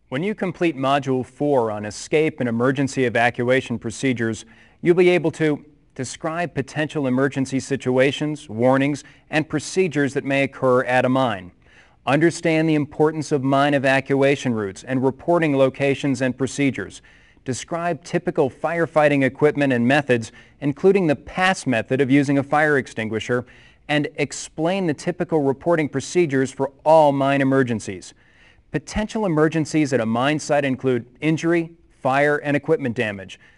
When you complete Module 4 on escape and emergency evacuation procedures, you'll be able to describe potential emergency situations, warnings, and procedures that may occur at a mine. Understand the importance of mine evacuation routes and reporting locations and procedures. Describe typical firefighting equipment and methods, including the PASS method of using a fire extinguisher, and explain the typical reporting procedures for all mine emergencies. Potential emergencies at a mine site include injury, fire, and equipment damage.